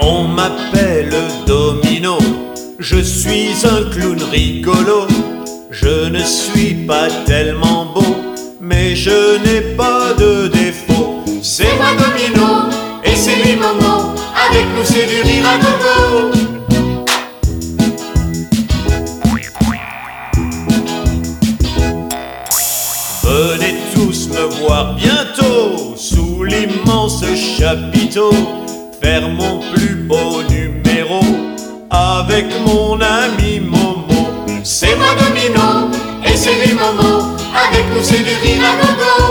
On m'appelle Domino, je suis un clown rigolo. Je ne suis pas tellement beau, mais je n'ai pas de défaut. C'est moi Domino, et c'est lui Momo, avec nous c'est du rire à gogo. Venez tous me voir bientôt, sous l'immense chapiteau, faire mon plus beau numéro, avec mon ami Momo. C'est moi Domino, et c'est lui Momo, avec nous c'est du rire à gogo.